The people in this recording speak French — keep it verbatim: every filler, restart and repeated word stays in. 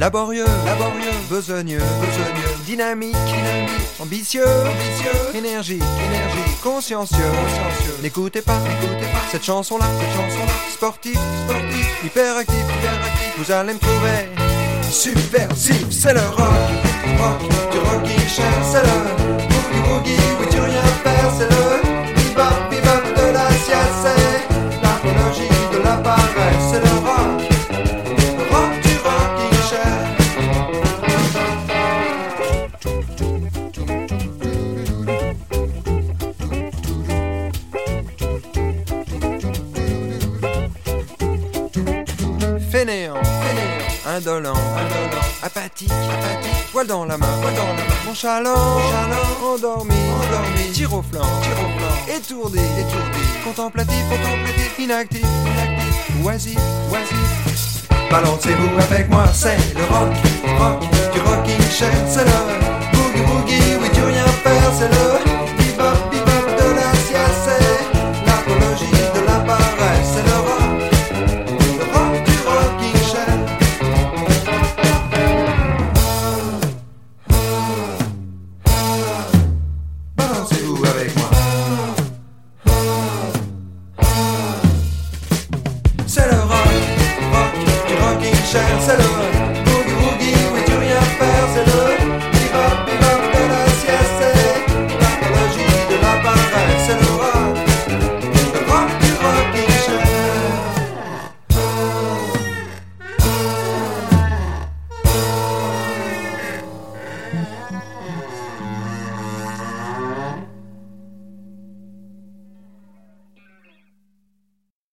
Laborieux, laborieux, besogneux, besogneux, dynamique, dynamique, ambitieux, ambitieux, énergique, énergique, consciencieux, consciencieux. N'écoutez pas, n'écoutez pas cette chanson-là, cette chanson-là. Sportif, sportif, hyperactif, hyperactif. Vous allez me trouver subversif, c'est le rock, rock, du rocking chair, c'est le boogie boogie, oui tu rien faire, c'est le bebop, bebop de la sieste, c'est l'apologie de l'appareil, c'est le rock. Fainéant, fainéant, indolent, indolent, apathique, apathique, poil dans la main, poil dans la main, nonchalant, nonchalant, endormi, endormi, tir au flanc, tir au flanc, étourdi, étourdi, contemplatif, contemplatif, inactif, inactif, oisif, oisif. Balancez-vous avec moi, c'est le rock, rock, du rocking chair, c'est le boogie boogie, oui